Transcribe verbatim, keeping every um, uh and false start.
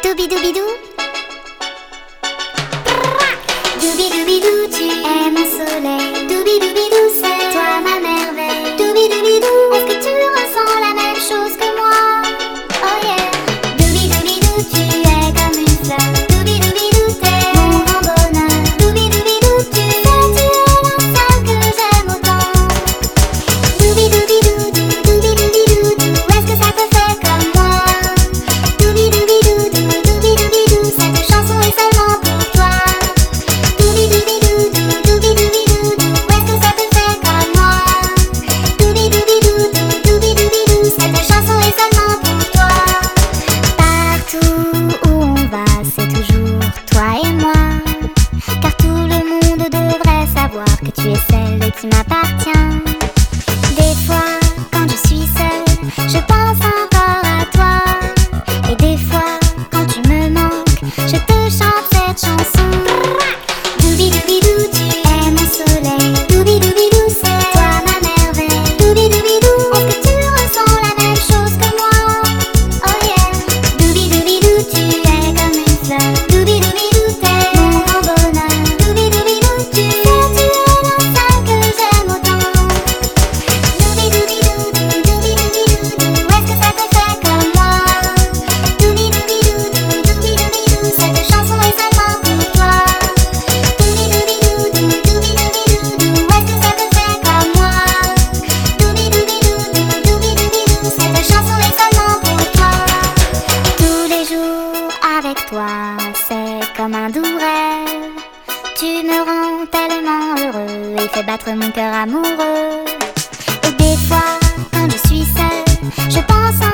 Doubidou. Doubidou, tu es mon soleil. Doubidou, c'est toi ma merveille. Doubidou, est-ce que tu ressens la même chose que moi? Oh yeah. Doubidou, tu es comme une fleur. Doubidou, t'es mon grand bonheur. Doubidou, tu sais, tu es la seule que j'aime autant. Doubidou, doubidou, est-ce que ça te fait comme moi? Doubidou, doubidou, cette chanson est seulement pour toi. Que tu es celle qui m'appartient. Des fois, quand je suis seule, je pense encore à toi. Et des fois, quand tu me manques, je te chante cette chanson. Doubidou, tu es mon soleil. Doubidou, c'est toi ma merveille. Doubidou, est-ce que tu ressens la même chose que moi? Oh yeah. Doubidou, tu es comme une fleur. Doubidou, t'es mon grand bonheur. Doubidou, tu sais, tu es c'est comme un doux rêve. Tu me rends tellement heureux et fais battre mon cœur amoureux. Et des fois, quand je suis seule, je pense